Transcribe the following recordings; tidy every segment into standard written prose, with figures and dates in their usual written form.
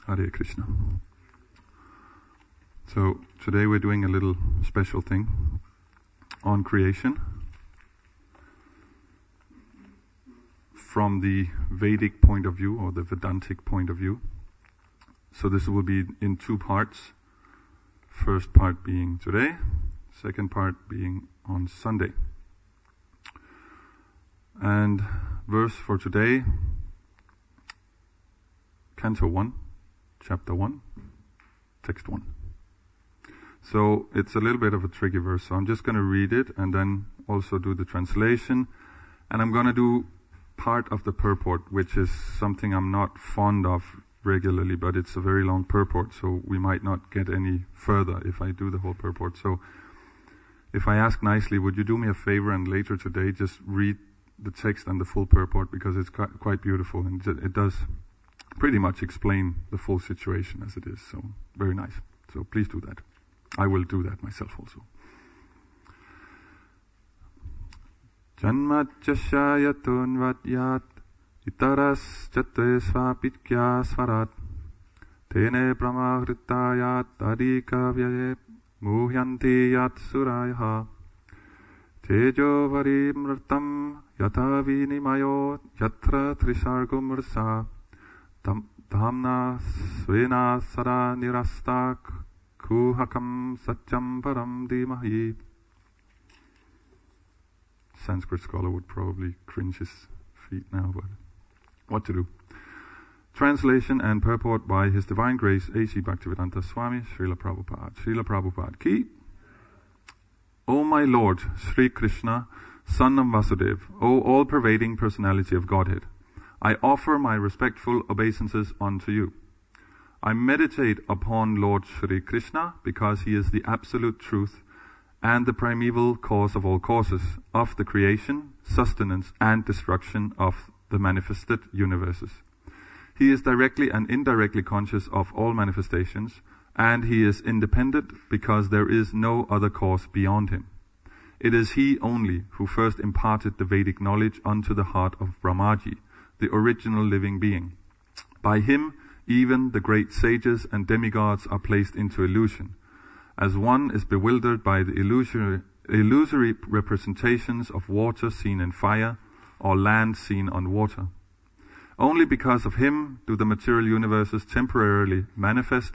Hare Krishna. So today we're doing a little special thing on creation from the Vedic point of view or the Vedantic point of view. So this will be in two parts. First part being today, second part being on Sunday. And verse for today, Canto 1, Chapter 1, Text 1. So it's a little bit of a tricky verse, so I'm just going to read it and then also do the translation. And I'm going to do part of the purport, which is something I'm not fond of regularly, but it's a very long purport, so we might not get any further if I do the whole purport. So if I ask nicely, would you do me a favor and later today just read the text and the full purport, because it's quite beautiful and it does pretty much explain the full situation as it is. So very nice. So please do that. I will do that myself also. Janmajjashayatun vadyat itaras jate svapitya svarat tene brahmahritayat adikavyaye muhyanti yat surayaha tejo varimrtam yata vinimayo yatra trisargumrsa dhamna svena sada nirastak kuhakam satyam param dhimahi. Sanskrit scholar would probably cringe his feet now, but what to do? Translation and purport by His Divine Grace A.C. Bhaktivedanta Swami Srila Prabhupada. Srila Prabhupada ki. O my Lord, Sri Krishna, Son of Vasudeva, O all-pervading personality of Godhead, I offer my respectful obeisances unto you. I meditate upon Lord Sri Krishna because he is the absolute truth and the primeval cause of all causes, of the creation, sustenance, and destruction of the manifested universes. He is directly and indirectly conscious of all manifestations, and he is independent because there is no other cause beyond him. It is he only who first imparted the Vedic knowledge unto the heart of Brahmaji, the original living being. By him, even the great sages and demigods are placed into illusion, as one is bewildered by the illusory representations of water seen in fire or land seen on water. Only because of him do the material universes temporarily manifest.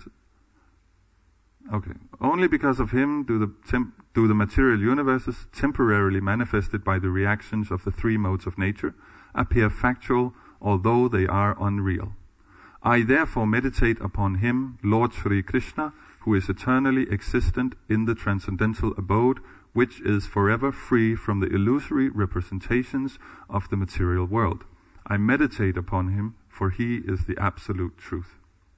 Only because of him do the material universes, temporarily manifested by the reactions of the three modes of nature, appear factual, although they are unreal. I therefore meditate upon him, Lord Sri Krishna, who is eternally existent in the transcendental abode, which is forever free from the illusory representations of the material world. I meditate upon him, for he is the absolute truth.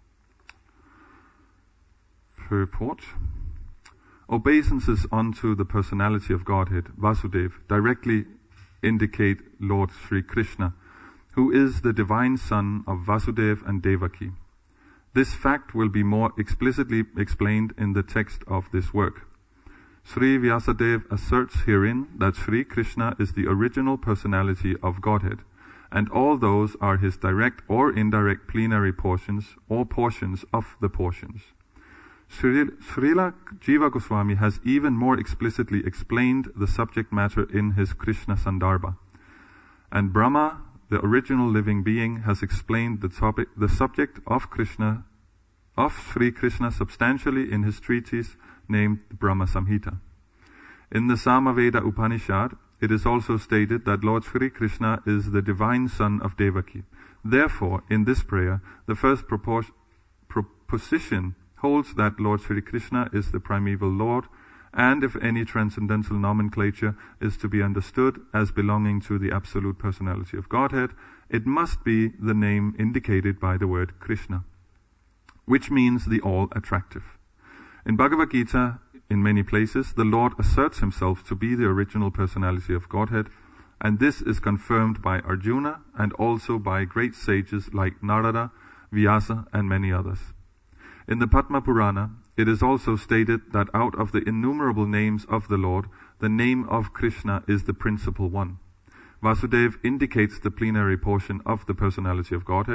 Purport. Obeisances unto the personality of Godhead, Vasudeva, directly indicate Lord Sri Krishna, who is the divine son of Vasudeva and Devaki. This fact will be more explicitly explained in the text of this work. Sri Vyasadeva asserts herein that Sri Krishna is the original personality of Godhead, and all those are his direct or indirect plenary portions or portions of the portions. Srila Jiva Goswami has even more explicitly explained the subject matter in his Krishna Sandarbha. And Brahma, the original living being, has explained the subject of Sri Krishna substantially in his treatise named Brahma Samhita. In the Samaveda Upanishad, it is also stated that Lord Sri Krishna is the divine son of Devaki. Therefore, in this prayer, the first proposition holds that Lord Sri Krishna is the primeval Lord, and if any transcendental nomenclature is to be understood as belonging to the absolute personality of Godhead, it must be the name indicated by the word Krishna, which means the all-attractive. In Bhagavad Gita, in many places, the Lord asserts himself to be the original personality of Godhead, and this is confirmed by Arjuna and also by great sages like Narada, Vyasa, and many others. In the Padma Purana, it is also stated that out of the innumerable names of the Lord, the name of Krishna is the principal one. Vasudeva indicates the plenary portion of the personality of Godhead,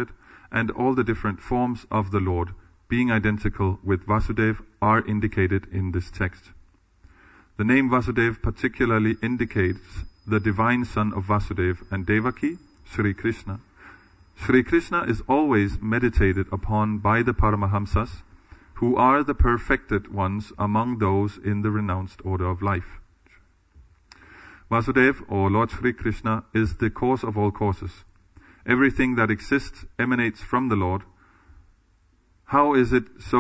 and all the different forms of the Lord, being identical with Vasudeva, are indicated in this text. The name Vasudeva particularly indicates the divine son of Vasudeva and Devaki, Sri Krishna. Sri Krishna is always meditated upon by the Paramahamsas, who are the perfected ones among those in the renounced order of life. Vasudeva, or Lord Sri Krishna, is the cause of all causes. Everything that exists emanates from the Lord. How this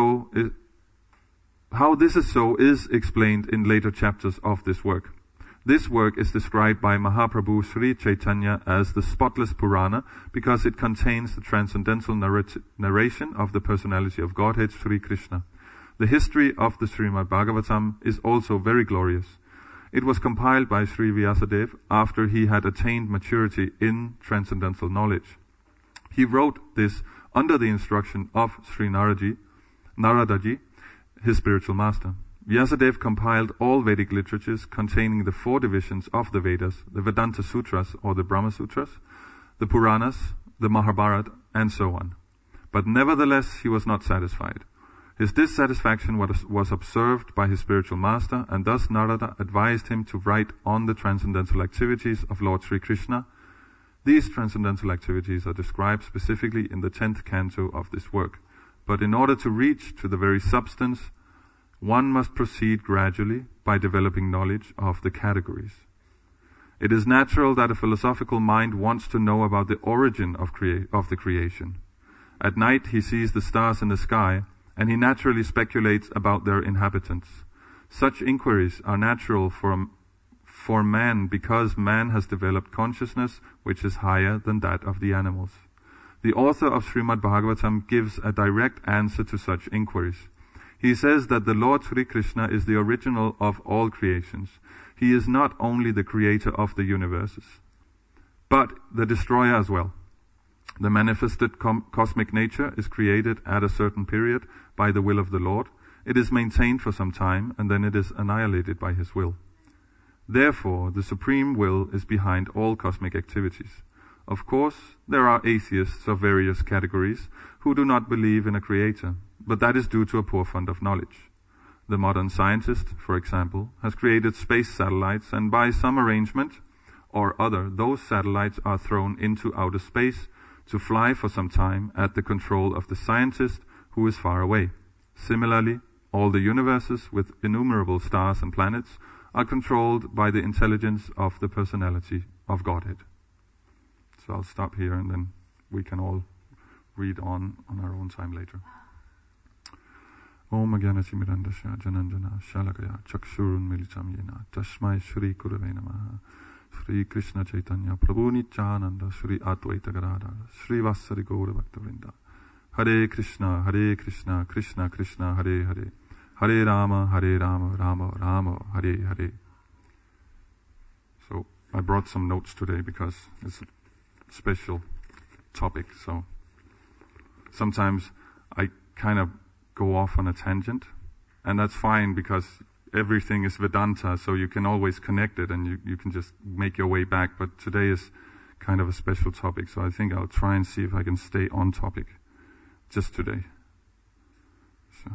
is so is explained in later chapters of this work. This work is described by Mahaprabhu Sri Chaitanya as the spotless Purana because it contains the transcendental narration of the personality of Godhead, Sri Krishna. The history of the Srimad Bhagavatam is also very glorious. It was compiled by Sri Vyasadeva after he had attained maturity in transcendental knowledge. He wrote this under the instruction of Sri Naradaji, his spiritual master. Vyasadeva compiled all Vedic literatures containing the 4 divisions of the Vedas, the Vedanta Sutras or the Brahma Sutras, the Puranas, the Mahabharata, and so on. But nevertheless, he was not satisfied. His dissatisfaction was observed by his spiritual master, and thus Narada advised him to write on the transcendental activities of Lord Sri Krishna. These transcendental activities are described specifically in the 10th canto of this work. But in order to reach to the very substance, one must proceed gradually by developing knowledge of the categories. It is natural that a philosophical mind wants to know about the origin of the creation. At night he sees the stars in the sky, and he naturally speculates about their inhabitants. Such inquiries are natural for man because man has developed consciousness which is higher than that of the animals. The author of Srimad Bhagavatam gives a direct answer to such inquiries. He says that the Lord Sri Krishna is the original of all creations. He is not only the creator of the universes, but the destroyer as well. The manifested cosmic nature is created at a certain period by the will of the Lord. It is maintained for some time, and then it is annihilated by his will. Therefore, the supreme will is behind all cosmic activities. Of course, there are atheists of various categories who do not believe in a creator, but that is due to a poor fund of knowledge. The modern scientist, for example, has created space satellites, and by some arrangement or other, those satellites are thrown into outer space to fly for some time at the control of the scientist who is far away. Similarly, all the universes with innumerable stars and planets are controlled by the intelligence of the personality of Godhead. So I'll stop here and then we can all read on our own time later. Om Agyanati Mirandasya Jananjana Shalakaya Chakshurun Militam Yena Tashmai Shri Kurave Namaha Shri Krishna Chaitanya Prabhu Nityananda Shri Advaita Gadadhara Shri Vasari Gaura Bhaktavrinda Hare Krishna Krishna Krishna Hare Hare Hare Rama Rama Rama Hare Hare. So I brought some notes today because it's a special topic, so sometimes I kind of go off on a tangent, and that's fine because everything is Vedanta, so you can always connect it and you can just make your way back. But today is kind of a special topic, so I think I'll try and see if I can stay on topic just today. So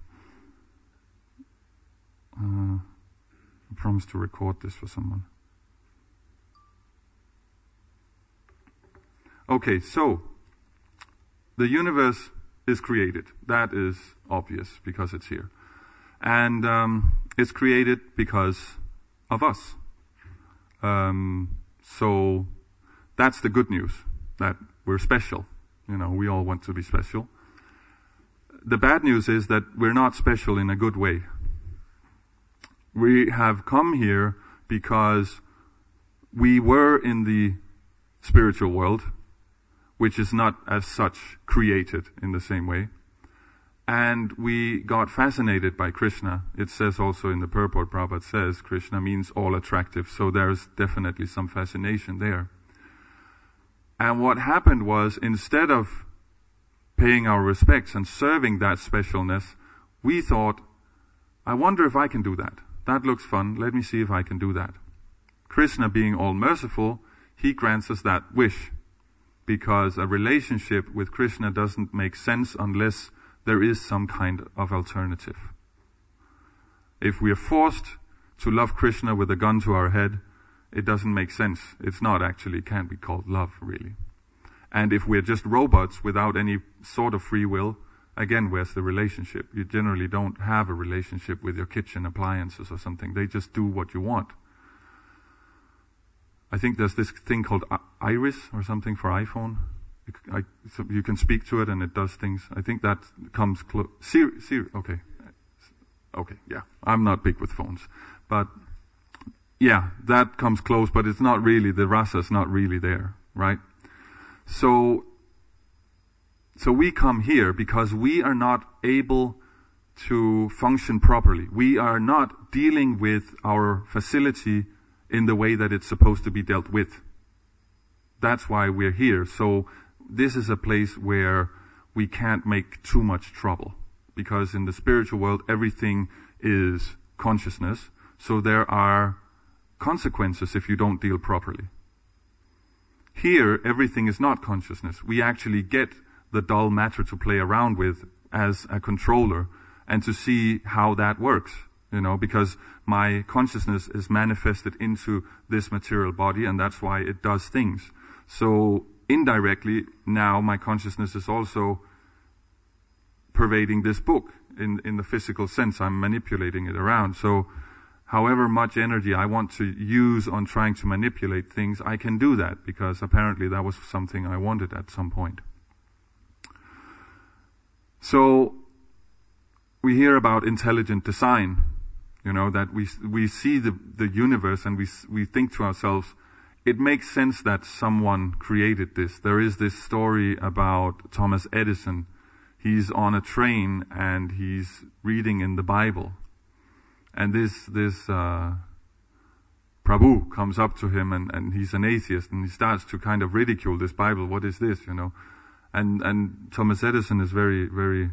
I promise to record this for someone. Okay, so the universe is created. That is obvious because it's here. And it's created because of us. So that's the good news, that we're special. You know, we all want to be special. The bad news is that we're not special in a good way. We have come here because we were in the spiritual world, which is not as such created in the same way. And we got fascinated by Krishna. It says also in the purport, Prabhupada says, Krishna means all attractive. So there's definitely some fascination there. And what happened was, instead of paying our respects and serving that specialness, we thought, I wonder if I can do that. That looks fun. Let me see if I can do that. Krishna, being all merciful, he grants us that wish. because a relationship with Krishna doesn't make sense unless there is some kind of alternative. If we are forced to love Krishna with a gun to our head, it doesn't make sense. It's not actually, can't be called love, really. And if we're just robots without any sort of free will, again, where's the relationship? You generally don't have a relationship with your kitchen appliances or something. They just do what you want. I think there's this thing called Iris or something for iPhone. So you can speak to it and it does things. I think that comes close. Siri, okay. Okay, yeah. I'm not big with phones. But yeah, that comes close, but it's not really, the rasa's not really there, right? So we come here because we are not able to function properly. We are not dealing with our facility in the way that it's supposed to be dealt with. That's why we're here. So this is a place where we can't make too much trouble, because in the spiritual world everything is consciousness. So there are consequences if you don't deal properly. Here, everything is not consciousness. We actually get the dull matter to play around with as a controller and to see how that works, because my consciousness is manifested into this material body, and that's why it does things. So indirectly, now my consciousness is also pervading this book in the physical sense. I'm manipulating it around. So however much energy I want to use on trying to manipulate things, I can do that, because apparently that was something I wanted at some point. So we hear about intelligent design, that we see the universe and we think to ourselves, it makes sense that someone created this. There is this story about Thomas Edison. He's on a train and he's reading in the Bible. And this Prabhu comes up to him and he's an atheist and he starts to kind of ridicule this Bible. What is this, And Thomas Edison is very, very,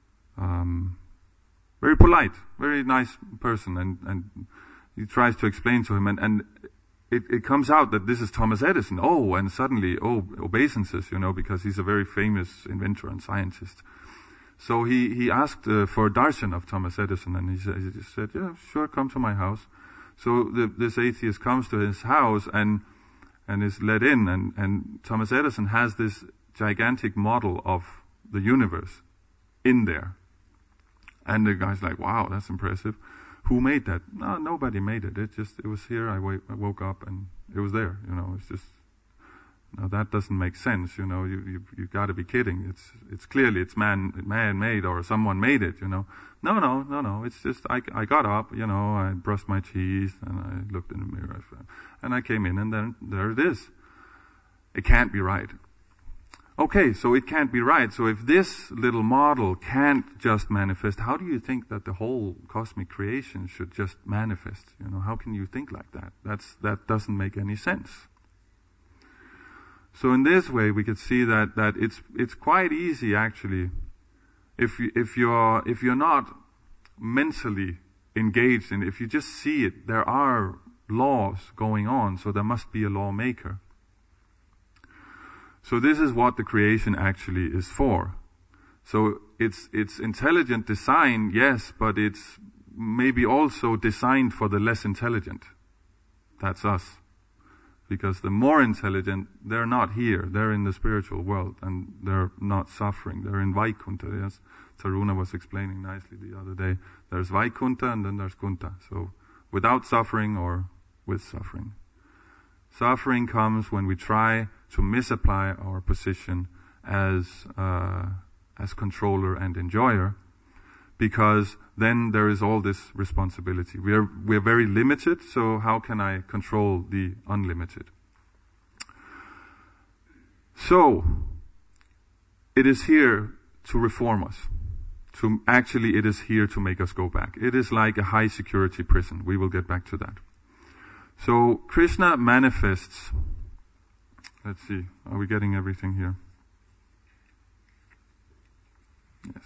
very polite, very nice person, and he tries to explain to him, and it comes out that this is Thomas Edison. And suddenly, obeisances, because he's a very famous inventor and scientist. So he asked for a darshan of Thomas Edison, and he said, yeah, sure, come to my house. So this atheist comes to his house and is let in, and Thomas Edison has this gigantic model of the universe in there. And the guy's like, wow, that's impressive. Who made that? No, nobody made it. It was here. I woke up and it was there. It's just, that doesn't make sense. You got to be kidding. It's clearly it's man-made, or someone made it. No. It's just I got up. I brushed my teeth and I looked in the mirror and I came in, and then there it is. It can't be right. Okay, so it can't be right. So if this little model can't just manifest, how do you think that the whole cosmic creation should just manifest? How can you think like that? That doesn't make any sense. So in this way, we could see that it's quite easy actually, if you're not mentally engaged in it, if you just see it, there are laws going on, so there must be a lawmaker. So this is what the creation actually is for. So it's intelligent design, yes, but it's maybe also designed for the less intelligent. That's us. Because the more intelligent, they're not here. They're in the spiritual world and they're not suffering. They're in Vaikuntha. Yes, Taruna was explaining nicely the other day. There's Vaikuntha and then there's Kunta. So without suffering or with suffering. Suffering comes when we try to misapply our position as controller and enjoyer, because then there is all this responsibility. We're very limited, so how can I control the unlimited? So it is here to reform us. It is here to make us go back. It is like a high security prison. We will get back to that. So Krishna manifests. Let's see, are we getting everything here? Yes.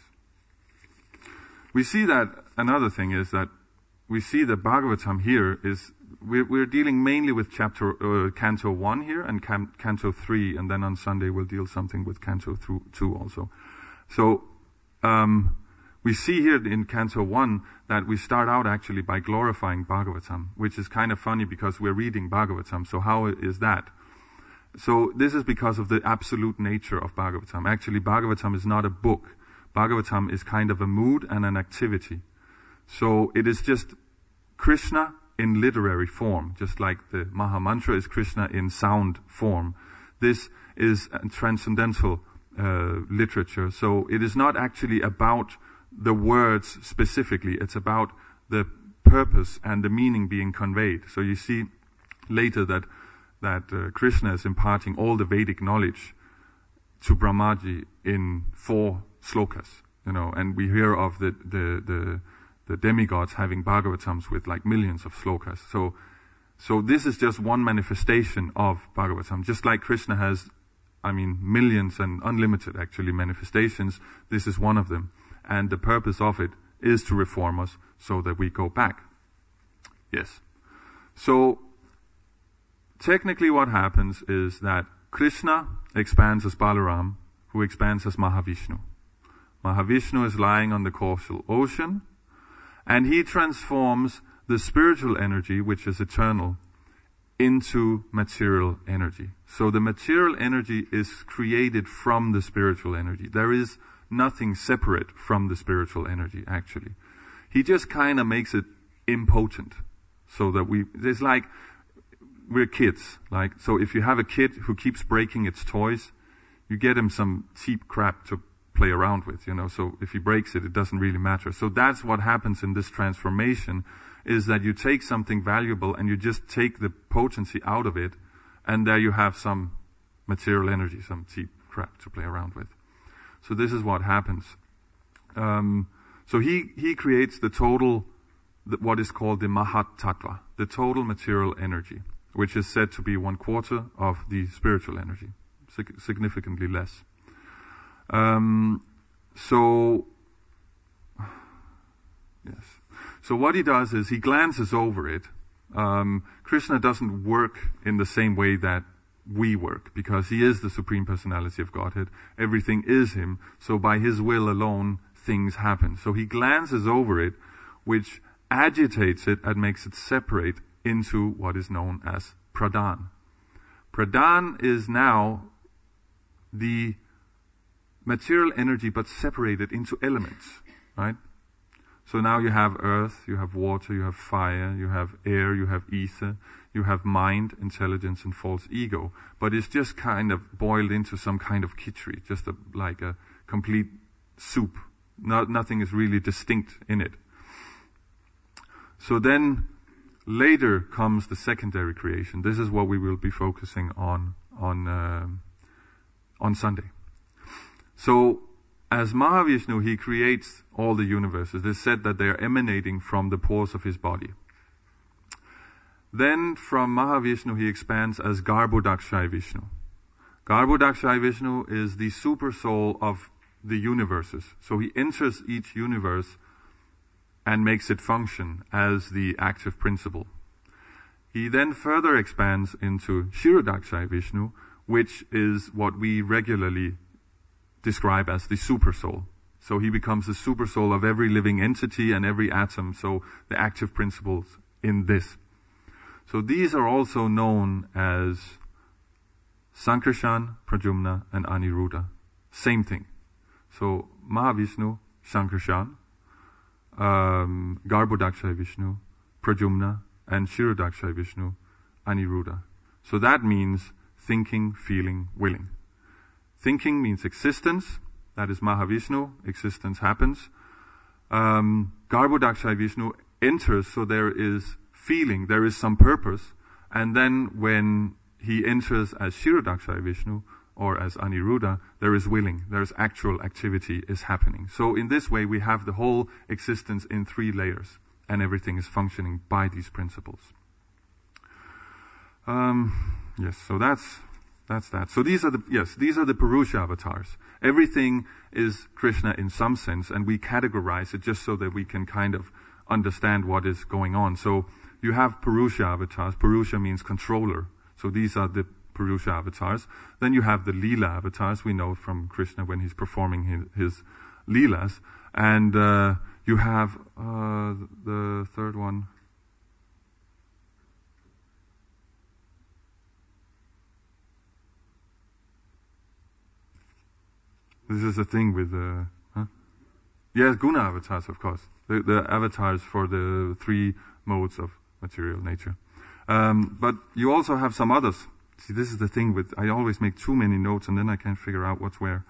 We see that another thing is that we see that Bhagavatam here is we're dealing mainly with Canto 1 here and Canto 3, and then on Sunday we'll deal something with Canto 2 also. So we see here in Canto 1 that we start out actually by glorifying Bhagavatam, which is kind of funny because we're reading Bhagavatam. So how is that? So this is because of the absolute nature of Bhagavatam. Actually, Bhagavatam is not a book. Bhagavatam is kind of a mood and an activity. So it is just Krishna in literary form, just like the Maha Mantra is Krishna in sound form. This is a transcendental literature. So it is not actually about the words specifically. It's about the purpose and the meaning being conveyed. So you see later that Krishna is imparting all the Vedic knowledge to Brahmaji in 4 slokas, and we hear of the demigods having Bhagavatams with like millions of slokas. So this is just one manifestation of Bhagavatam. Just like Krishna has, millions and unlimited actually manifestations, this is one of them. And the purpose of it is to reform us so that we go back. Yes. So technically what happens is that Krishna expands as Balaram, who expands as Mahavishnu. Mahavishnu is lying on the causal ocean, and he transforms the spiritual energy, which is eternal, into material energy. So the material energy is created from the spiritual energy. There is nothing separate from the spiritual energy, actually. He just kind of makes it impotent, so that it's like we're kids. So if you have a kid who keeps breaking its toys, you get him some cheap crap to play around with, so if he breaks it, it doesn't really matter. So that's what happens in this transformation, is that you take something valuable and you just take the potency out of it, and there you have some material energy, some cheap crap to play around with. So this is what happens. So he creates the total, what is called the Mahat Tattva, the total material energy, which is said to be 1/4 of the spiritual energy, significantly less. So what he does is he glances over it. Krishna doesn't work in the same way that we work, because he is the Supreme Personality of Godhead. Everything is him. So by his will alone, things happen. So he glances over it, which agitates it and makes it separate into what is known as Pradhan. Pradhan is now the material energy, but separated into elements, right? So now you have earth, you have water, you have fire, you have air, you have ether, you have mind, intelligence, and false ego. But it's just kind of boiled into some kind of khichdi, just like a complete soup. Nothing is really distinct in it. So then later comes the secondary creation. This is what we will be focusing on Sunday. So as Mahavishnu, he creates all the universes. It is said that they are emanating from the pores of his body. Then from Mahavishnu, he expands as Garbhodakshayi Vishnu. Garbhodakshayi Vishnu is the super soul of the universes. So he enters each universe and makes it function as the active principle. He then further expands into Kshirodakshayi Vishnu, which is what we regularly describe as the super soul. So he becomes the super soul of every living entity and every atom, so the active principles in this. So these are also known as Sankarshan, Pradyumna, and Aniruddha. Same thing. So Mahavishnu, Sankarshan, Garbhodakshayi Vishnu, Pradyumna, and Kshirodakshayi Vishnu, Aniruddha. So that means thinking, feeling, willing. Thinking means existence. That is Mahavishnu. Existence happens. Garbhodakshayi Vishnu enters, so there is feeling, there is some purpose. And then when he enters as Kshirodakshayi Vishnu or as Aniruddha, there is willing. There is actual activity is happening. So in this way, we have the whole existence in 3 layers, and everything is functioning by these principles. Yes, so that's that. So these are the Purusha avatars. Everything is Krishna in some sense, and we categorize it just so that we can kind of understand what is going on. So you have Purusha avatars. Purusha means controller. So these are the Purusha avatars. Then you have the Leela avatars. We know from Krishna when he's performing his Leelas. And you have the third one. This is the thing with yes, guna avatars, of course. The avatars for the three modes of material nature. But you also have some others. See, this is the thing with, I always make too many notes and then I can't figure out what's where.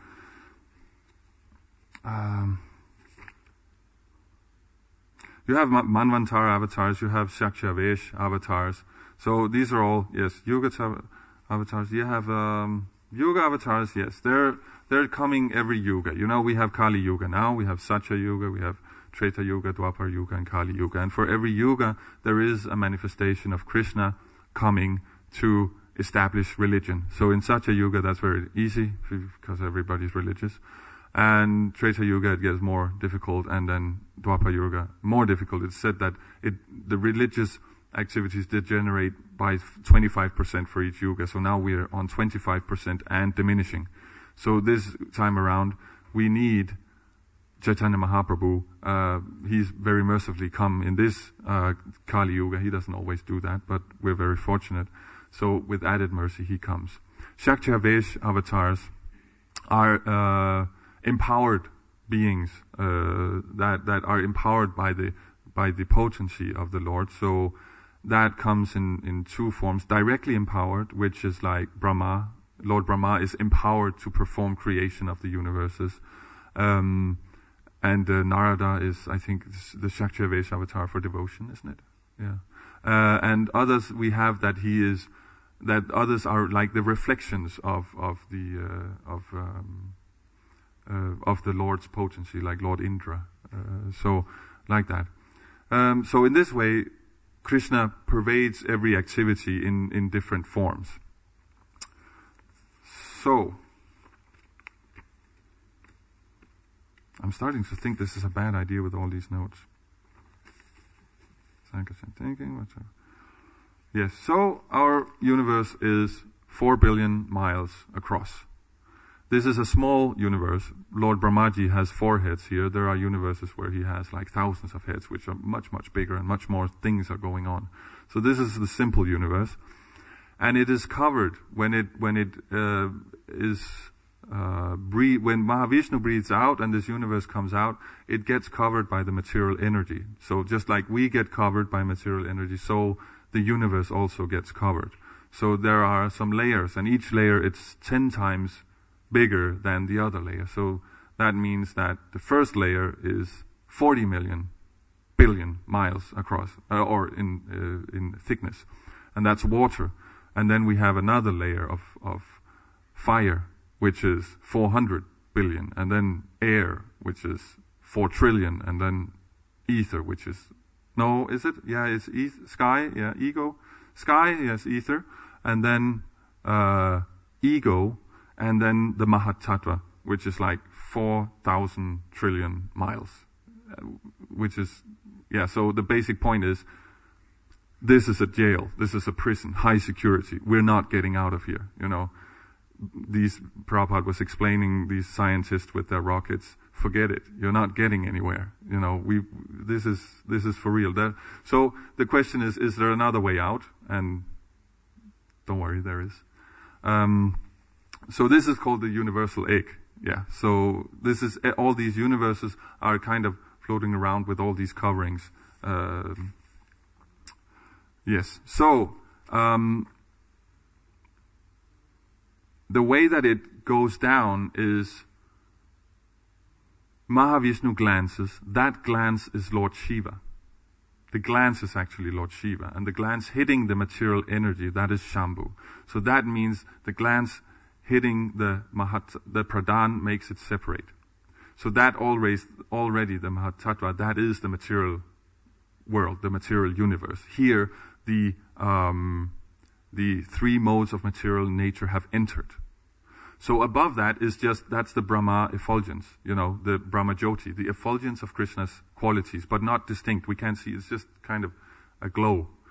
You have Manvantara avatars, you have Shakshavesh avatars. So these are all, yes, Yuga avatars. You have Yuga avatars, yes. They're coming every Yuga. You know, we have Kali Yuga now, we have Satya Yuga, we have Treta Yuga, Dwapar Yuga, and Kali Yuga. And for every Yuga, there is a manifestation of Krishna coming to establish religion. So in Satya Yuga, that's very easy, because everybody's religious. And Treta Yuga, it gets more difficult, and then Dwapar Yuga, more difficult. It's said that the religious activities degenerate by 25% for each Yuga. So now we're on 25% and diminishing. So this time around, we need Chaitanya Mahaprabhu. He's very mercifully come in this Kali Yuga. He doesn't always do that, but we're very fortunate. So with added mercy, he comes. Shakshavesh avatars are empowered beings that are empowered by the potency of the Lord. So that comes in two forms. Directly empowered, which is like Brahma. Lord Brahma is empowered to perform creation of the universes. And Narada is, I think, the Shakshavesh avatar for devotion, isn't it? Yeah. And others we have that others are like the reflections of the Lord's potency, like Lord Indra. So like that. So in this way, Krishna pervades every activity in different forms. So, I'm starting to think this is a bad idea with all these notes. Thinking, yes, so our universe is 4 billion miles across. This is a small universe. Lord Brahmaji has 4 heads here. There are universes where he has like thousands of heads, which are much, much bigger and much more things are going on. So this is the simple universe. And it is covered when Mahavishnu breathes out and this universe comes out, it gets covered by the material energy. So just like we get covered by material energy, so the universe also gets covered. So there are some layers, and each layer it's 10 times bigger than the other layer. So that means that the first layer is 40 billion miles across, or in thickness, and that's water. And then we have another layer of fire, which is 400 billion, and then air, which is 4 trillion, and then ether, which is, no, is it? Yeah, it's sky, yeah, ego. Sky, yes, ether, and then ego, and then the Mahatattva, which is like 4,000 trillion miles, which is, yeah, so the basic point is, this is a jail, this is a prison, high security. We're not getting out of here, you know. Prabhupada was explaining these scientists with their rockets, forget it, you're not getting anywhere. You know, this is for real. So the question is there another way out? And don't worry, there is. So this is called the universal egg. Yeah, so this is, all these universes are kind of floating around with all these coverings. Yes, so the way that it goes down is Mahavishnu glances. That glance is Lord Shiva. The glance is actually Lord Shiva. And the glance hitting the material energy, that is Shambhu. So that means the glance hitting the Pradhan makes it separate. So that already the Mahatattva, that is the material world, the material universe. Here, the 3 modes of material nature have entered. So above that is that's the Brahma effulgence, you know, the Brahma Jyoti, the effulgence of Krishna's qualities, but not distinct. We can't see, it's just kind of a glow.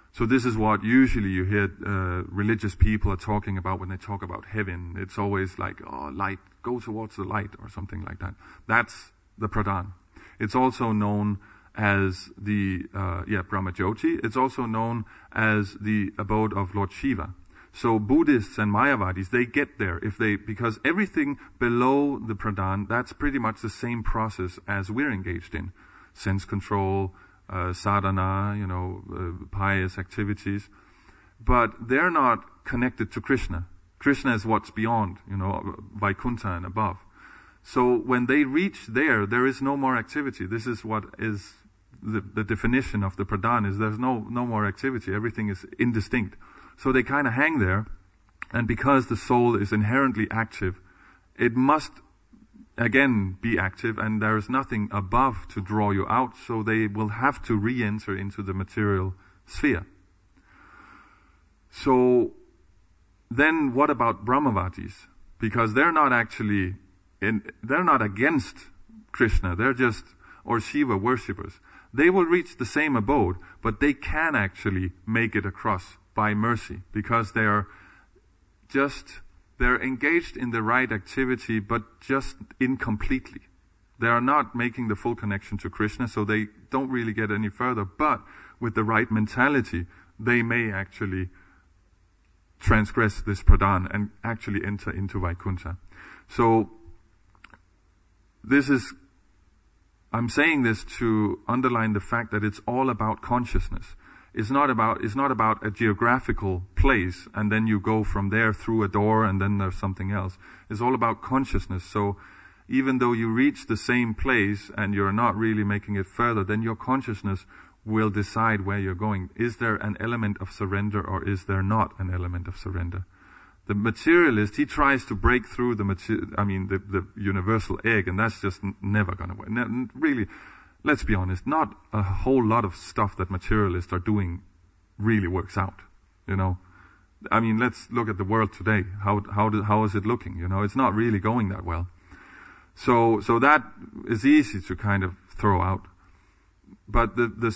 So this is what usually you hear religious people are talking about when they talk about heaven. It's always like, oh, light, go towards the light or something like that. That's the Pradhan. It's also known as the Brahmajyoti. It's also known as the abode of Lord Shiva. So Buddhists and Mayavadis, they get there because everything below the Pradhan, that's pretty much the same process as we're engaged in. Sense control, sadhana, pious activities. But they're not connected to Krishna. Krishna is what's beyond, Vaikuntha and above. So when they reach there is no more activity. This is what is the definition of the Pradhan, is there's no more activity. Everything is indistinct. So they kind of hang there, and because the soul is inherently active, it must again be active, and there is nothing above to draw you out, so they will have to re-enter into the material sphere. So then what about Brahmavadis? Because they're not actually they're not against Krishna, or Shiva worshippers. They will reach the same abode, but they can actually make it across by mercy, because they're engaged in the right activity, but just incompletely. They are not making the full connection to Krishna, so they don't really get any further, but with the right mentality, they may actually transgress this Pradhan and actually enter into Vaikuntha. So I'm saying this to underline the fact that it's all about consciousness. It's not about a geographical place and then you go from there through a door and then there's something else. It's all about consciousness. So even though you reach the same place and you're not really making it further, then your consciousness will decide where you're going. Is there an element of surrender or is there not an element of surrender? The materialist, he tries to break through the universal egg, and that's just never going to work. Really, let's be honest, not a whole lot of stuff that materialists are doing really works out, let's look at the world today. How is it looking? It's not really going that well. So that is easy to kind of throw out. But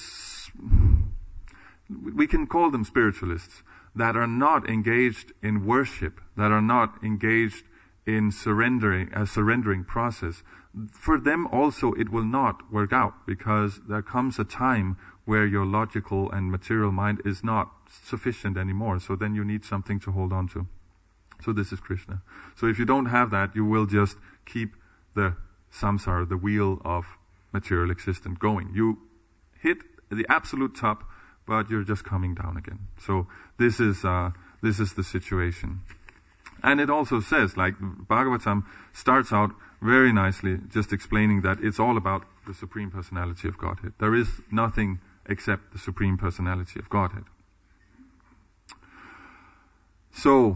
we can call them spiritualists that are not engaged in worship, that are not engaged in a surrendering process. For them also it will not work out, because there comes a time where your logical and material mind is not sufficient anymore. So then you need something to hold on to. So this is Krishna. So if you don't have that, you will just keep the samsara, the wheel of material existence, going. You hit the absolute top, but you're just coming down again. So this is the situation. And it also says, like Bhagavatam starts out very nicely just explaining that it's all about the Supreme Personality of Godhead. There is nothing except the Supreme Personality of Godhead. So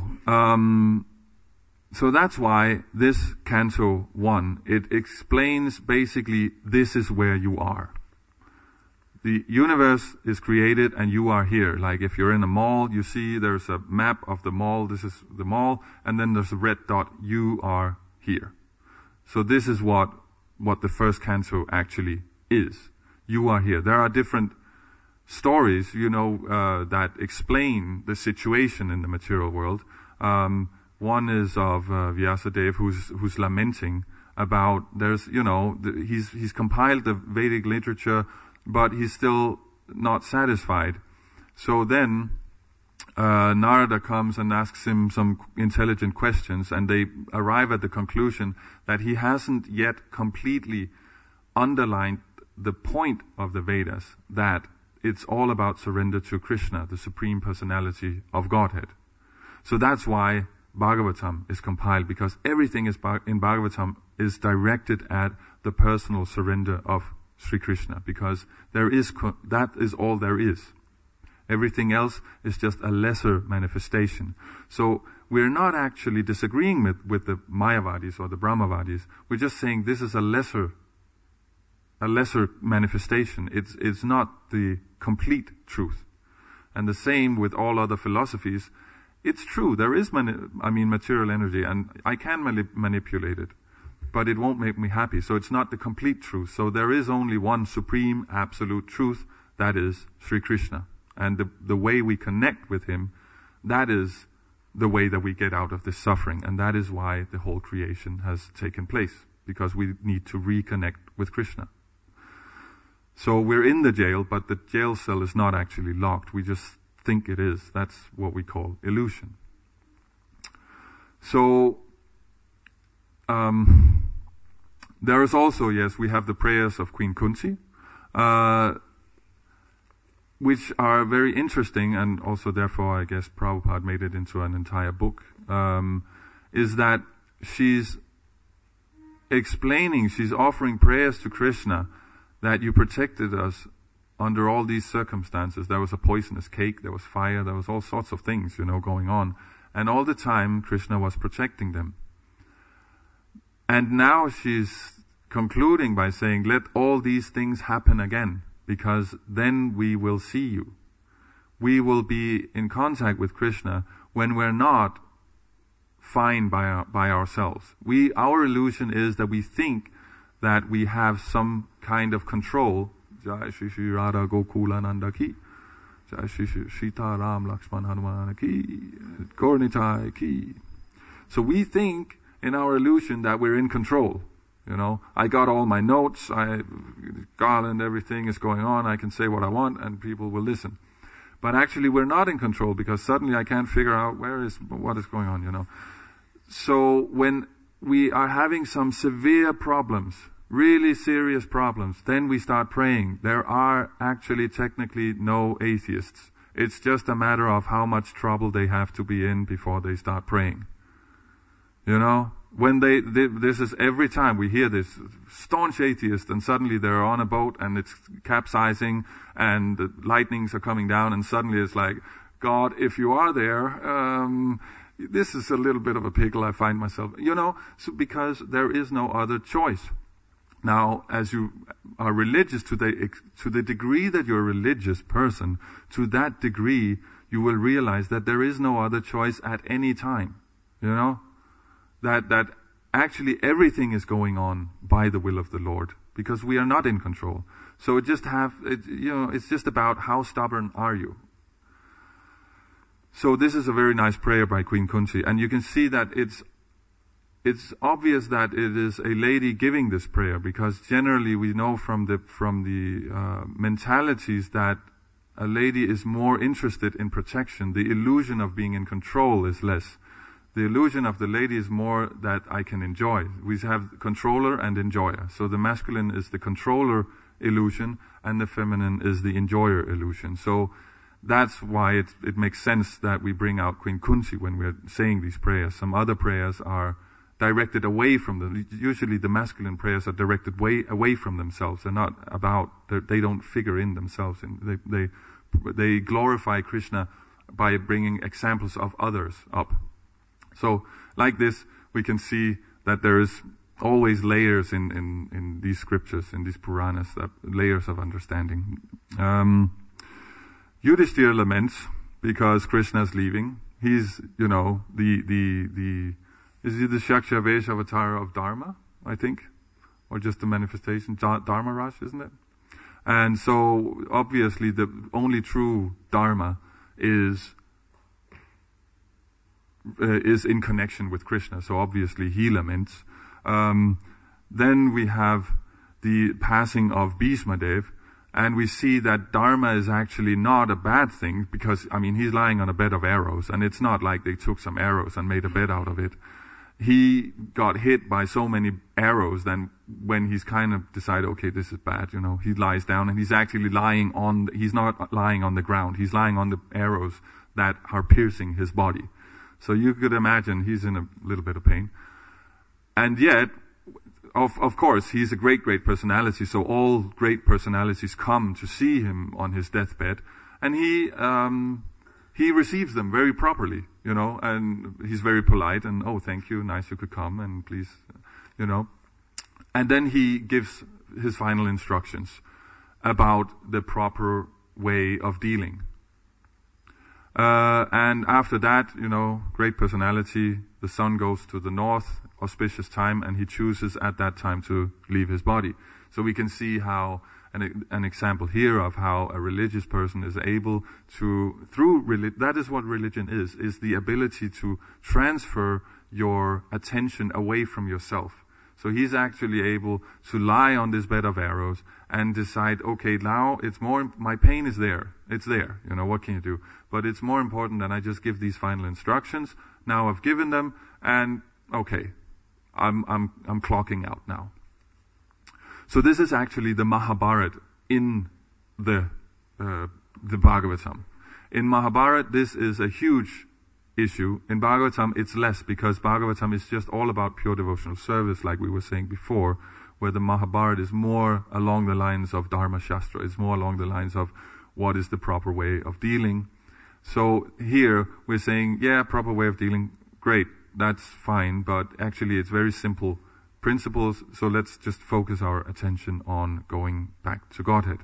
that's why this Canto 1, it explains basically this is where you are. The universe is created and you are here. Like if you're in a mall, you see there's a map of the mall. This is the mall, and then there's a red dot. You are here. So this is what the first canto actually is. You are here. There are different stories, that explain the situation in the material world. One is of Vyasadeva, who's lamenting about he's compiled the Vedic literature, but he's still not satisfied. So then Narada comes and asks him some intelligent questions, and they arrive at the conclusion that he hasn't yet completely underlined the point of the Vedas, that it's all about surrender to Krishna, the Supreme Personality of Godhead. So that's why Bhagavatam is compiled, because everything in Bhagavatam is directed at the personal surrender of Sri Krishna, because that is all there is. Everything else is just a lesser manifestation. So we're not actually disagreeing with the Mayavadis or the Brahmavadis. We're just saying this is a lesser manifestation. It's not the complete truth. And the same with all other philosophies. It's true, there is material energy, and I can manipulate it, but it won't make me happy. So it's not the complete truth. So there is only one supreme absolute truth, that is Sri Krishna. And the way we connect with him, that is the way that we get out of this suffering. And that is why the whole creation has taken place, because we need to reconnect with Krishna. So we're in the jail, but the jail cell is not actually locked. We just think it is. That's what we call illusion. So there is also, yes, we have the prayers of Queen Kunti, which are very interesting, and also therefore I guess Prabhupada made it into an entire book, is that she's explaining, she's offering prayers to Krishna that you protected us under all these circumstances. There was a poisonous cake, there was fire, there was all sorts of things, going on. And all the time Krishna was protecting them. And now she's concluding by saying, let all these things happen again, because then we will see you. We will be in contact with Krishna when we're not fine by ourselves. Our illusion is that we think that we have some kind of control. Jai Shri Shri Radha Gokula Nanda ki, Jai Shri Shri Sita Ram Lakshman Hanuman ki, Gaura-Nitai ki. So we think in our illusion that we're in control. I got all my notes, garland, everything is going on, I can say what I want and people will listen. But actually we're not in control, because suddenly I can't figure out what is going on, So when we are having some severe problems, really serious problems, then we start praying. There are actually technically no atheists. It's just a matter of how much trouble they have to be in before they start praying. When this is every time we hear this staunch atheist, and suddenly they're on a boat and it's capsizing and the lightnings are coming down, and suddenly it's like, God, if you are there, this is a little bit of a pickle I find myself, so because there is no other choice. Now, as you are religious, to the degree that you're a religious person, to that degree you will realize that there is no other choice at any time. That actually everything is going on by the will of the Lord, because we are not in control. So it's just about how stubborn are you. So this is a very nice prayer by Queen Kunti, and you can see that it's obvious that it is a lady giving this prayer, because generally we know from the mentalities that a lady is more interested in protection. The illusion of being in control is less. The illusion of the lady is more that I can enjoy. We have controller and enjoyer. So the masculine is the controller illusion, and the feminine is the enjoyer illusion. So that's why it makes sense that we bring out Queen Kunti when we're saying these prayers. Some other prayers are directed away from them. Usually the masculine prayers are directed way away from themselves. They're not about, they don't figure in themselves. And they glorify Krishna by bringing examples of others up. So like this, we can see that there is always layers in these scriptures, in these Puranas, layers of understanding. Yudhishthira laments because Krishna is leaving. He's, is he the Shaksha Vesh avatar of Dharma, I think? Or just the manifestation, Dharma Raj, isn't it? And so, obviously, the only true Dharma is in connection with Krishna. So obviously he laments. Then we have the passing of Bhismadev, and we see that Dharma is actually not a bad thing, because, he's lying on a bed of arrows, and it's not like they took some arrows and made a bed out of it. He got hit by so many arrows, then when he's kind of decided, okay, this is bad, he lies down, and he's actually he's not lying on the ground, he's lying on the arrows that are piercing his body. So you could imagine he's in a little bit of pain. And yet, of course, he's a great personality, so all great personalities come to see him on his deathbed, and he receives them very properly, and he's very polite, and, oh, thank you, nice you could come, and please, And then he gives his final instructions about the proper way of dealing. And after that, great personality, the sun goes to the north, auspicious time, and he chooses at that time to leave his body. So we can see how an example here of how a religious person is able to, that is what religion is the ability to transfer your attention away from yourself. So he's actually able to lie on this bed of arrows and decide, okay, now it's more, my pain is there. It's there. What can you do? But it's more important that I just give these final instructions. Now I've given them, and okay, I'm clocking out now. So this is actually the Mahabharata in the Bhagavatam. In Mahabharata, this is a huge issue. In Bhagavatam, it's less, because Bhagavatam is just all about pure devotional service, like we were saying before, where the Mahabharata is more along the lines of Dharma Shastra. It's more along the lines of what is the proper way of dealing. So here we're saying, yeah, proper way of dealing, great, that's fine, but actually it's very simple principles, so let's just focus our attention on going back to Godhead.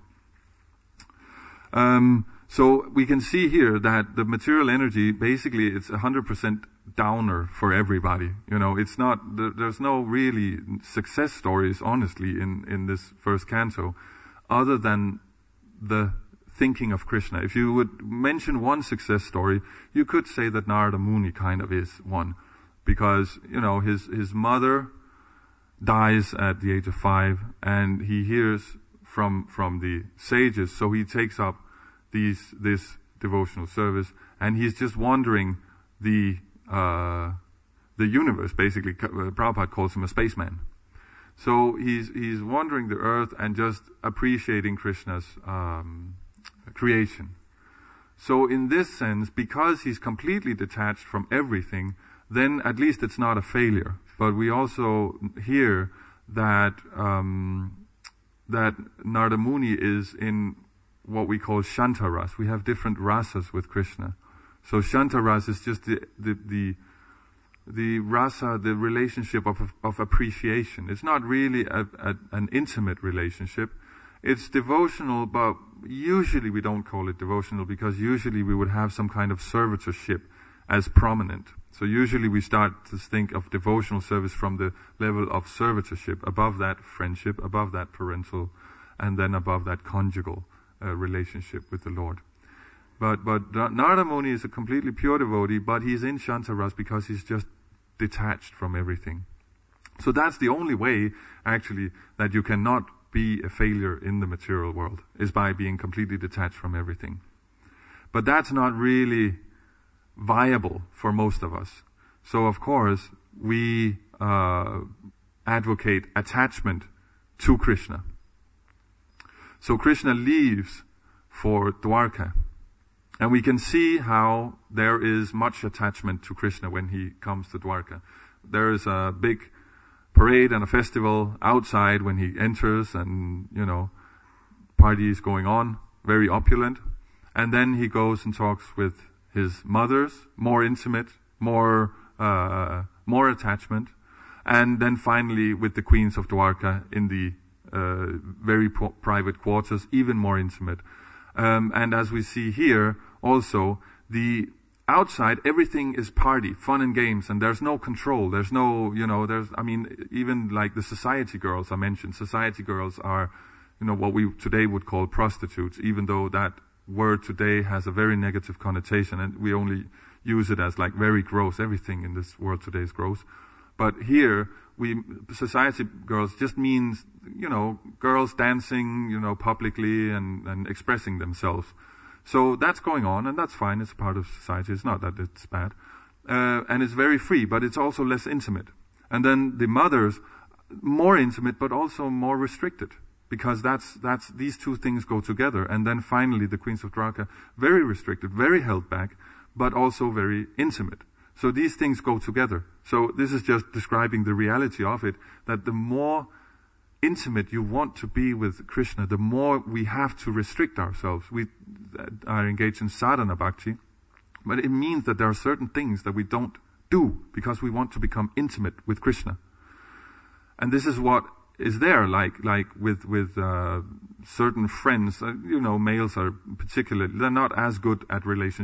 So we can see here that the material energy, basically it's 100% downer for everybody. It's not, there's no really success stories, honestly, in this first canto, other than the thinking of Krishna. If you would mention one success story, you could say that Narada Muni kind of is one, because, his mother dies at the age of 5, and he hears from the sages, so he takes up this devotional service, and he's just wandering the universe, basically. Prabhupada calls him a spaceman. So he's wandering the earth and just appreciating Krishna's creation. So in this sense, because he's completely detached from everything, then at least it's not a failure. But we also hear that that Narada Muni is in what we call Shanta Ras. We have different rasas with Krishna. So Shanta Ras is just the rasa, the relationship of appreciation. It's not really an intimate relationship. It's devotional, but usually we don't call it devotional, because usually we would have some kind of servitorship as prominent. So usually we start to think of devotional service from the level of servitorship, above that friendship, above that parental, and then above that conjugal relationship with the Lord. But Narada Muni is a completely pure devotee, but he's in Shanta Ras because he's just detached from everything. So that's the only way, actually, that you cannot be a failure in the material world, is by being completely detached from everything. But that's not really viable for most of us. So of course we advocate attachment to Krishna. So Krishna leaves for Dwarka, and we can see how there is much attachment to Krishna when he comes to Dwarka. There is a big parade and a festival outside when he enters, and parties going on, very opulent. And then he goes and talks with his mothers, more intimate, more attachment, and then finally with the queens of Dwarka in the very private quarters, even more intimate. And as we see here, also the outside, everything is party, fun and games, and there's no control. There's no, even like the society girls I mentioned. Society girls are, what we today would call prostitutes, even though that word today has a very negative connotation, and we only use it as like very gross. Everything in this world today is gross. But here, society girls just means, girls dancing, publicly and expressing themselves. So that's going on, and that's fine. It's a part of society. It's not that it's bad. And it's very free, but it's also less intimate. And then the mothers, more intimate, but also more restricted, because that's these two things go together. And then finally, the queens of Dwarka, very restricted, very held back, but also very intimate. So these things go together. So this is just describing the reality of it, that the more intimate you want to be with Krishna, the more we have to restrict ourselves. We are engaged in sadhana bhakti, but it means that there are certain things that we don't do because we want to become intimate with Krishna. And this is what is there, like with certain friends, males are particularly, they're not as good at relationship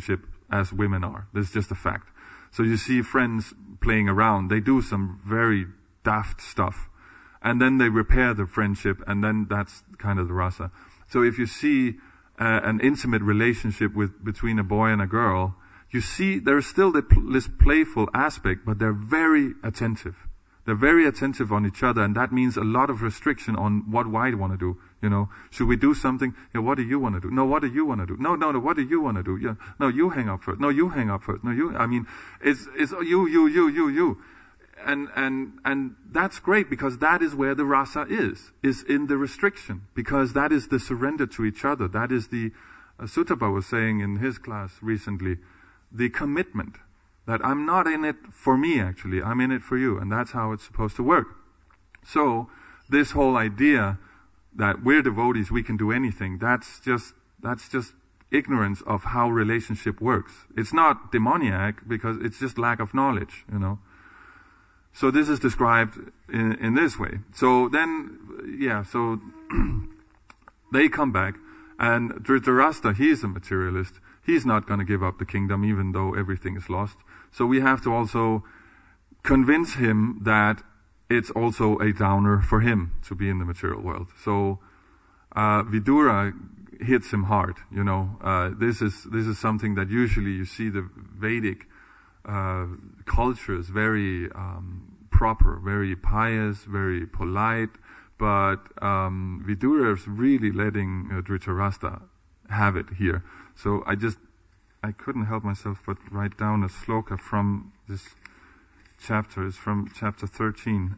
as women are. That's just a fact. So you see friends playing around. They do some very daft stuff. And then they repair the friendship, and then that's kind of the rasa. So if you see an intimate relationship between a boy and a girl, you see there's still this playful aspect, but they're very attentive. They're very attentive on each other, and that means a lot of restriction on what I want to do. You know, should we do something? Yeah, what do you want to do? No, what do you want to do? No, what do you want to do? Yeah, no, you hang up first. No, you hang up first. No, you. I mean, it's you. And that's great, because that is where the rasa is in the restriction, because that is the surrender to each other. That is the, Sutapa was saying in his class recently, the commitment that I'm not in it for me, actually, I'm in it for you, and that's how it's supposed to work. So this whole idea that we're devotees, we can do anything, that's just ignorance of how relationship works. It's not demoniac, because it's just lack of knowledge, you know. So this is described in this way. So then, so they come back, and Dhritarashtra, he's a materialist. He's not going to give up the kingdom, even though everything is lost. So we have to also convince him that it's also a downer for him to be in the material world. So Vidura hits him hard. You know, this is something that usually you see the Vedic culture is very proper, very pious, very polite, but Vidura is really letting Dhritarashtra have it here. So I couldn't help myself but write down a sloka from this chapter. It's from chapter 13.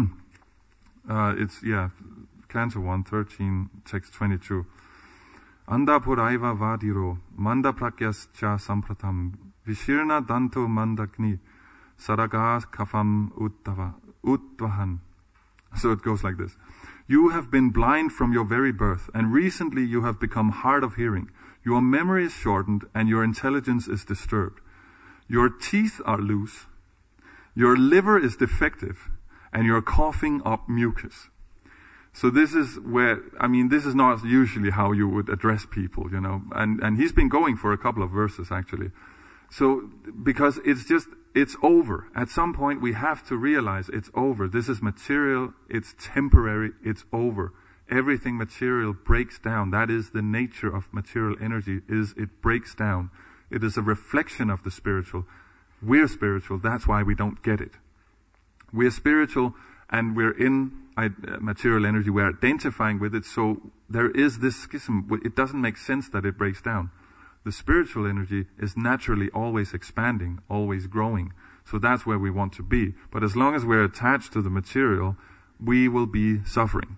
Canto 1, 13, text 22. Anda puraiva vadiro, manda prakyascha sampratam, Vishirna danto mandagni, saragas kafam uttvahan. So it goes like this. You have been blind from your very birth, and recently you have become hard of hearing. Your memory is shortened, and your intelligence is disturbed. Your teeth are loose, your liver is defective, and you're coughing up mucus. So this is where, this is not usually how you would address people, you know. And he's been going for a couple of verses, actually. So, because it's over. At some point we have to realize it's over. This is material, it's temporary, it's over. Everything material breaks down. That is the nature of material energy, is it breaks down. It is a reflection of the spiritual. We're spiritual, that's why we don't get it. We're spiritual and we're in material energy, we're identifying with it, so there is this schism. It doesn't make sense that it breaks down. The spiritual energy is naturally always expanding, always growing. So that's where we want to be. But as long as we're attached to the material, we will be suffering.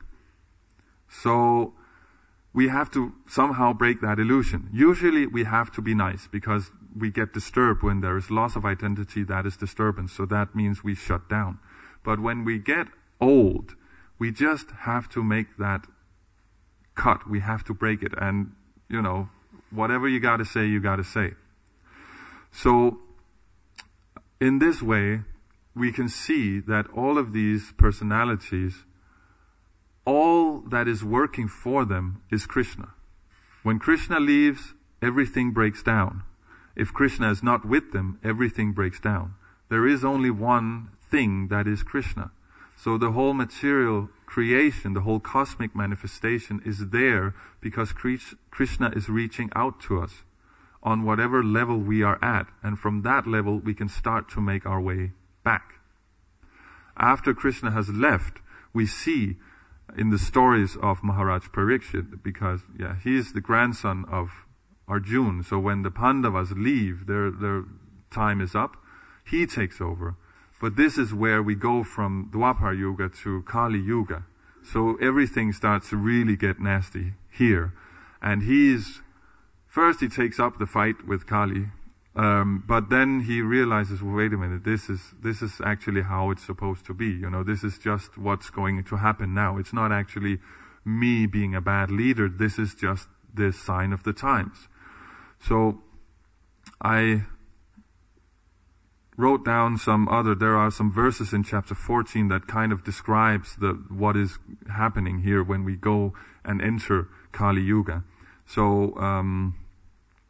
So we have to somehow break that illusion. Usually we have to be nice, because we get disturbed when there is loss of identity. That is disturbance. So that means we shut down. But when we get old, we just have to make that cut. We have to break it. And, you know, whatever you got to say, you got to say. So, in this way, we can see that all of these personalities, all that is working for them is Krishna. When Krishna leaves, everything breaks down. If Krishna is not with them, everything breaks down. There is only one thing that is Krishna. So the whole material creation, the whole cosmic manifestation is there because Krishna is reaching out to us on whatever level we are at. And from that level, we can start to make our way back. After Krishna has left, we see in the stories of Maharaj Parikshit, because he is the grandson of Arjuna. So when the Pandavas leave, their time is up, he takes over. But this is where we go from Dwapar Yuga to Kali Yuga. So everything starts to really get nasty here. And first he takes up the fight with Kali, but then he realizes, well, wait a minute, this is actually how it's supposed to be. You know, this is just what's going to happen now. It's not actually me being a bad leader. This is just the sign of the times. So I wrote down there are some verses in chapter 14 that kind of describes what is happening here when we go and enter Kali Yuga. So,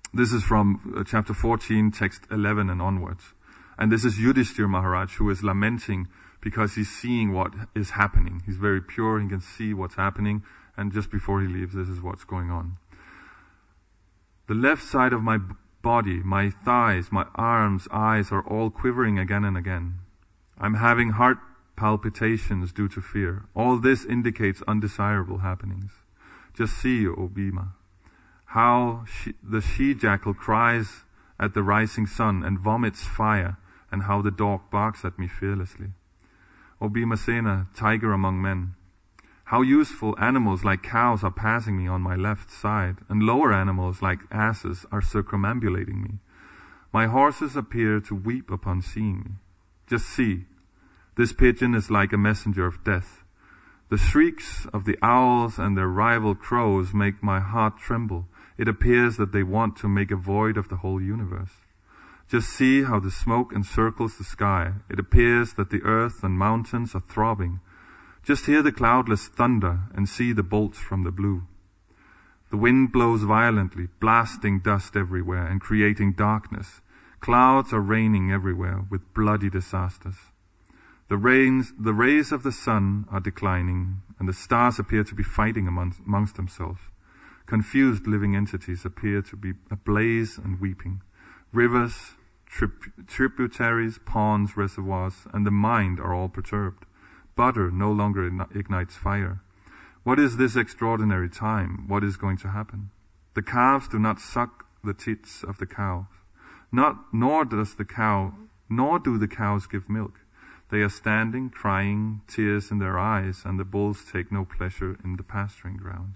This is from chapter 14, text 11 and onwards. And this is Yudhishthira Maharaj, who is lamenting because he's seeing what is happening. He's very pure, he can see what's happening, and just before he leaves, this is what's going on. The left side of my body, my thighs, my arms, eyes are all quivering again and again. I'm having heart palpitations due to fear. All this indicates undesirable happenings. Just see, O Bhima, how the she-jackal cries at the rising sun and vomits fire, and how the dog barks at me fearlessly. O Bhimasena, tiger among men, how useful animals like cows are passing me on my left side, and lower animals like asses are circumambulating me. My horses appear to weep upon seeing me. Just see, this pigeon is like a messenger of death. The shrieks of the owls and their rival crows make my heart tremble. It appears that they want to make a void of the whole universe. Just see how the smoke encircles the sky. It appears that the earth and mountains are throbbing. Just hear the cloudless thunder and see the bolts from the blue. The wind blows violently, blasting dust everywhere and creating darkness. Clouds are raining everywhere with bloody disasters. The rays of the sun are declining, and the stars appear to be fighting amongst themselves. Confused living entities appear to be ablaze and weeping. Rivers, tributaries, ponds, reservoirs, and the mind are all perturbed. Butter no longer ignites fire. What is this extraordinary time? What is going to happen? The calves do not suck the teats of the cows. Nor do the cows give milk. They are standing, crying, tears in their eyes, and the bulls take no pleasure in the pasturing grounds.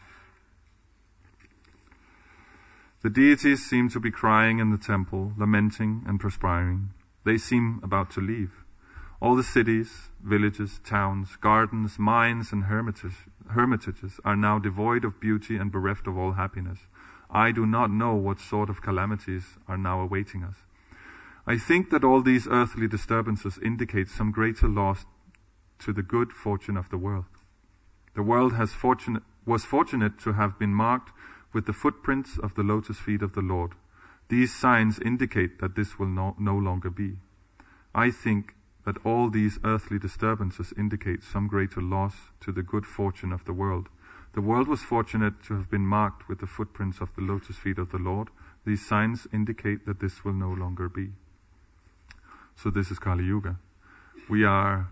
The deities seem to be crying in the temple, lamenting and perspiring. They seem about to leave. All the cities, villages, towns, gardens, mines, and hermitages are now devoid of beauty and bereft of all happiness. I do not know what sort of calamities are now awaiting us. I think that all these earthly disturbances indicate some greater loss to the good fortune of the world. The world was fortunate to have been marked with the footprints of the lotus feet of the Lord. These signs indicate that this will no longer be. I think that all these earthly disturbances indicate some greater loss to the good fortune of the world. The world was fortunate to have been marked with the footprints of the lotus feet of the Lord. These signs indicate that this will no longer be. So this is Kali Yuga. We are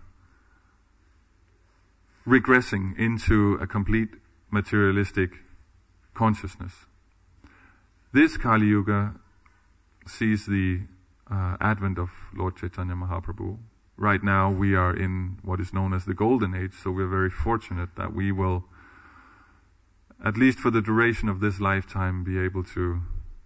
regressing into a complete materialistic consciousness. This Kali Yuga sees the advent of Lord Chaitanya Mahaprabhu. Right now we are in what is known as the Golden Age, so we're very fortunate that we will, at least for the duration of this lifetime, be able to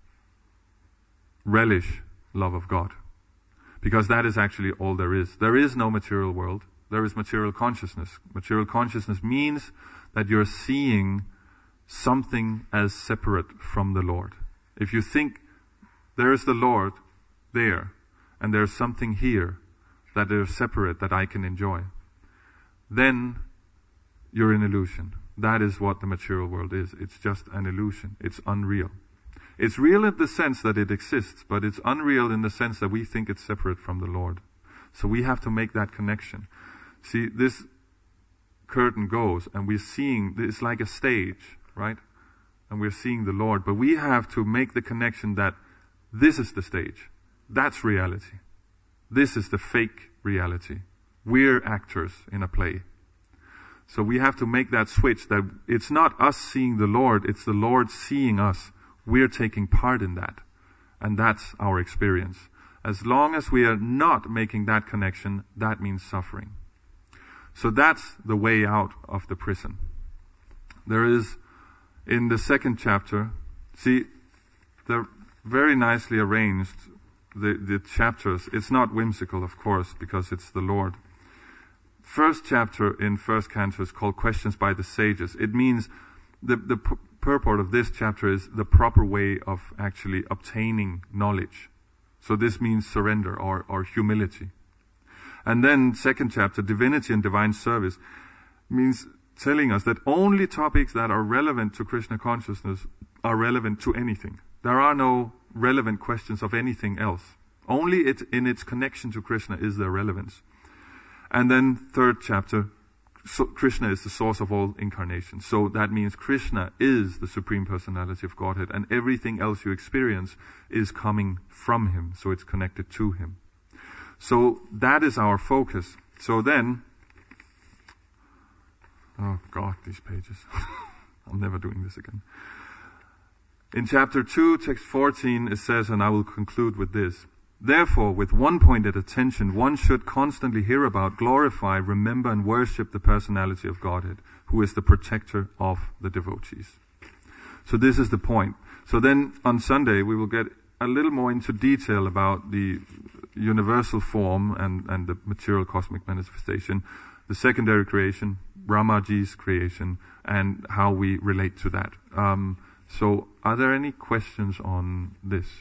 relish love of God. Because that is actually all there is. There is no material world. There is material consciousness. Material consciousness means that you're seeing something as separate from the Lord. If you think there is the Lord there, and there's something here that is separate that I can enjoy, then you're in illusion. That is what the material world is. It's just an illusion. It's unreal. It's real in the sense that it exists, but it's unreal in the sense that we think it's separate from the Lord. So we have to make that connection. See, this curtain goes, and we're seeing, it's like a stage, right? And we're seeing the Lord, but we have to make the connection that this is the stage. That's reality. This is the fake reality. We're actors in a play. So we have to make that switch, that it's not us seeing the Lord, it's the Lord seeing us. We're taking part in that. And that's our experience. As long as we are not making that connection, that means suffering. So that's the way out of the prison. There is, in the second chapter, see, they're very nicely arranged, the chapters. It's not whimsical, of course, because it's the Lord. First chapter in first canto is called Questions by the Sages. It means the purport of this chapter is the proper way of actually obtaining knowledge. So this means surrender or humility. And then second chapter, Divinity and Divine Service, means telling us that only topics that are relevant to Krishna consciousness are relevant to anything. There are no relevant questions of anything else. Only in its connection to Krishna is there relevance. And then third chapter, so Krishna is the source of all incarnations. So that means Krishna is the Supreme Personality of Godhead, and everything else you experience is coming from Him, so it's connected to Him. So that is our focus. So then, oh God, these pages. I'm never doing this again. In chapter 2, text 14, it says, and I will conclude with this: therefore, with one-pointed attention, one should constantly hear about, glorify, remember, and worship the personality of Godhead, who is the protector of the devotees. So this is the point. So then on Sunday, we will get a little more into detail about the universal form and the material cosmic manifestation, the secondary creation, Brahmaji's creation, and how we relate to that. So are there any questions on this?